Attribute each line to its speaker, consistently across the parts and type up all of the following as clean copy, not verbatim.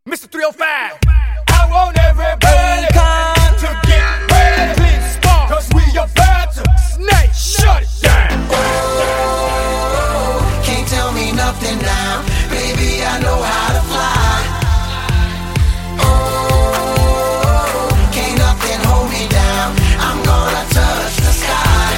Speaker 1: Mr. 305. I want everybody to get ready. Clean spark, cause we about to snake shut it down.
Speaker 2: Can't tell me nothing now, baby, I know how to fly. Oh, can't nothing hold me down, I'm gonna touch the sky.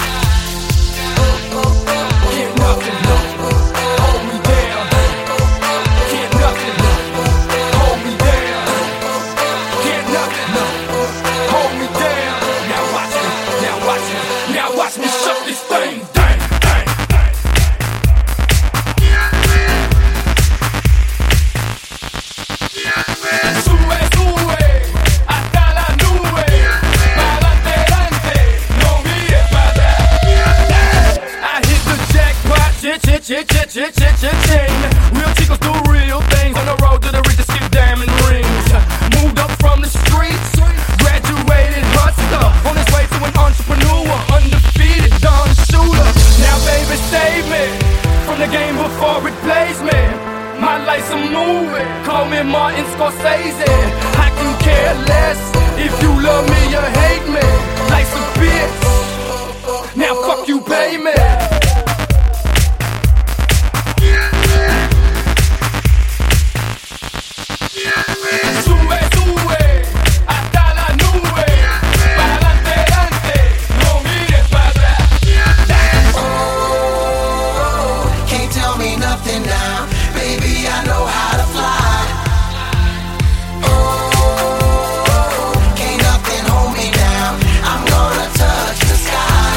Speaker 1: Can't nothing hold me down. Can't nothing hold me down. Can't nothing hold me down. Now watch me, now watch me, now watch me shut this thing down. Sube, sube, hasta la nube. Pa'lante, adelante, no mires para atrás. I hit the jackpot, chain. Real chicos do real things. On the road to the riches, skip diamond rings. Moved up from the streets, graduated hustler. On his way to an entrepreneur, undefeated Don Shooter. Now baby save me from the game before it plays me. My life's a movie, call me Martin Scorsese. I can care less if you love me or hate me. Life's a bitch, now fuck you, pay me. Sube, sube, hasta la nube. Pa'lante, adelante, no mires para atrás.
Speaker 2: Oh, can't tell me nothing now, baby, I know how to fly. Oh, can't nothing hold me down, I'm gonna touch the sky.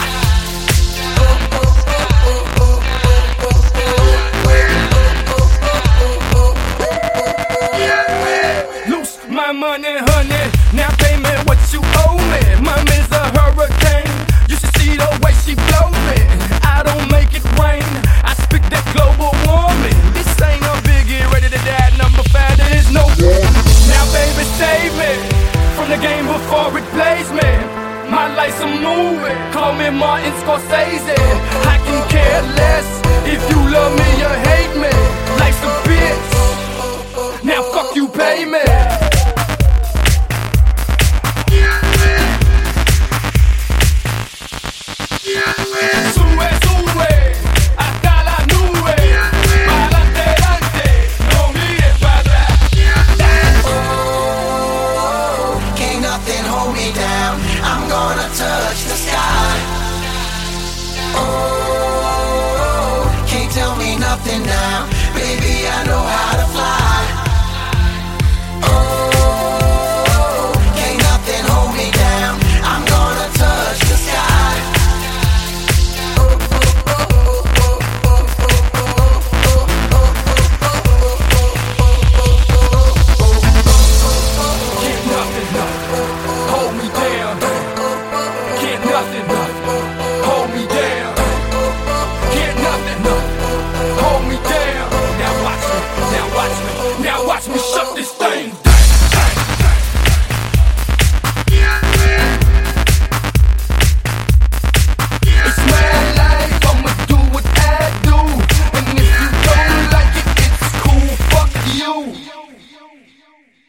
Speaker 1: Loose my money, honey. Now pay me what you owe me. Mommy's a hurricane. You should see the way she blow me. I don't make it rain. I speak that global warming. This ain't a biggie, ready to die. Number 5, there is no. Now, baby, save me from the game before it plays me. My life's a movie. Call me Martin Scorsese. I can care less if you love me or hate me. Life's a bitch. Now fuck you, pay me.